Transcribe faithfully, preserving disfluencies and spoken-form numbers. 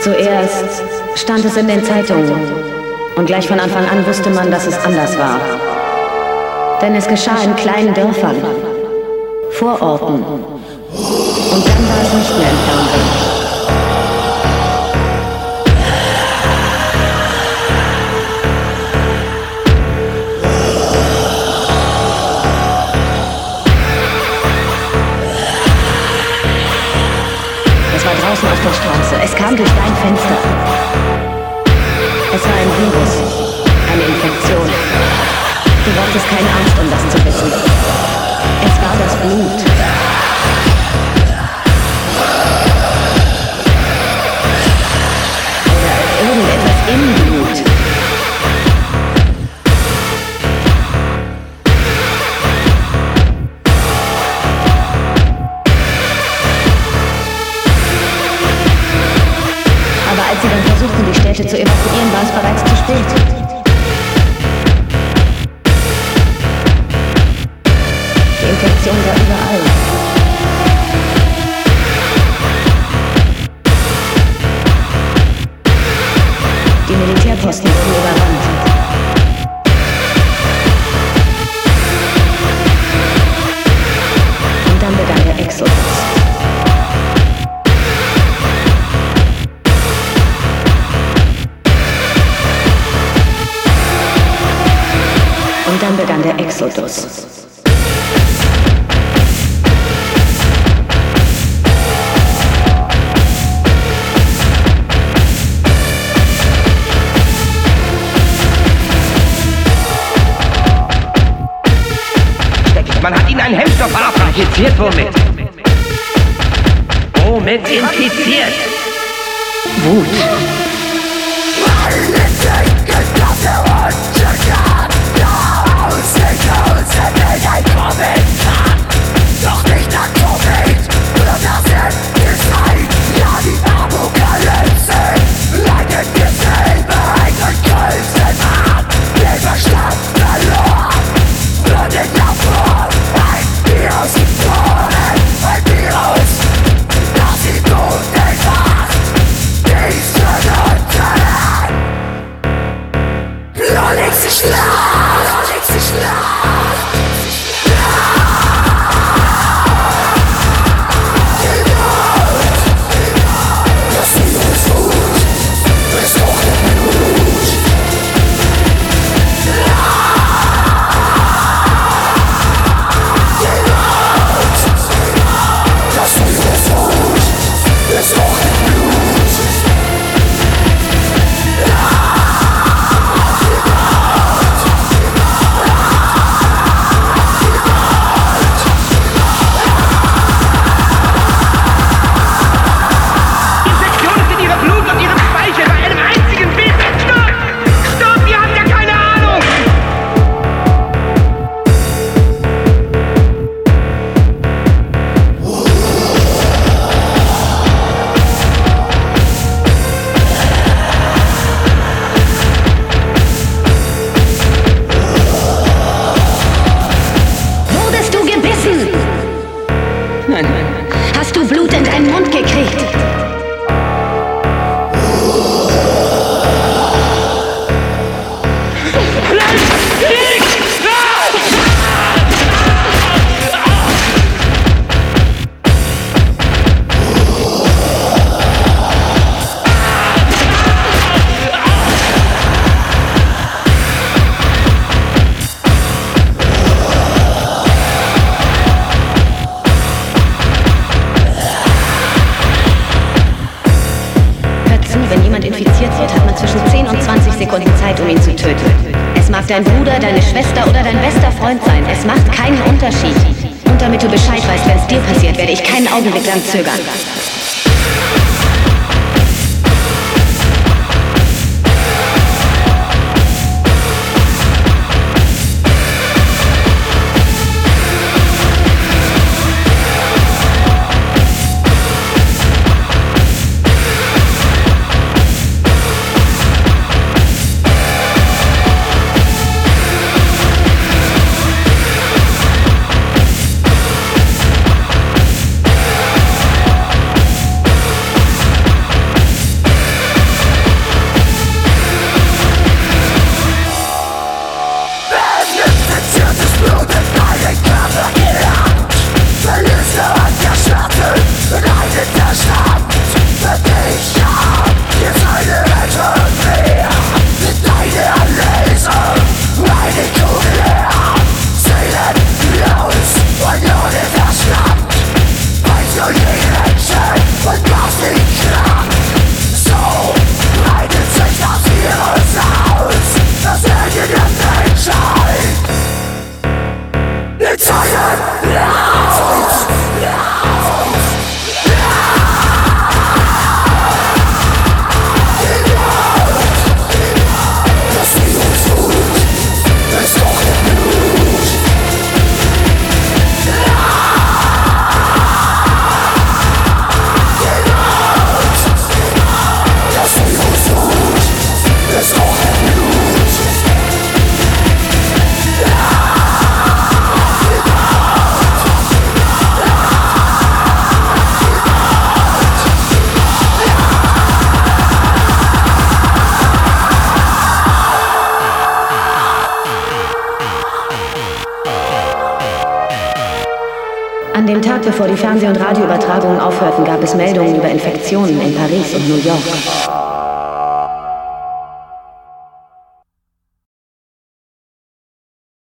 Zuerst stand es in den Zeitungen und gleich von Anfang an wusste man, dass es anders war. Denn es geschah in kleinen Dörfern, Vororten und dann war es nicht mehr im Fernsehen. Draußen auf der Straße. Es kam durch dein Fenster. Es war ein Virus, eine Infektion. Du brauchtest keine Angst, um das zu wissen. Es war das Blut. Oder irgendetwas im Blut. Als sie dann versuchten, die Städte zu evakuieren, war es bereits zu spät. Die Infektion war überall. Die Militärposten wurden überrannt. Und dann begann der Exodus. Und dann begann der Exodus. Man hat ihnen einen Hemmstoff verabreicht. Infiziert womit? Womit infiziert? Wut. Doch nicht nach Covid, oder das ist die Zeit, ja die Apokalypse. Leidet wir selber einen Größen ab, den Verstand verloren. Wird in der Form ein Virus geboren, ein Virus, das die Toten macht, dies vernutzen. Nur nichts ist Schlaf, nur nichts ist Schlaf. Hast du Blut in deinen Mund gekriegt? Infiziert wird, hat man zwischen zehn und zwanzig Sekunden Zeit, um ihn zu töten. Es mag dein Bruder, deine Schwester oder dein bester Freund sein. Es macht keinen Unterschied. Und damit du Bescheid weißt, wenn es dir passiert, werde ich keinen Augenblick lang zögern. An dem Tag, bevor die Fernseh- und Radioübertragungen aufhörten, gab es Meldungen über Infektionen in Paris und New York.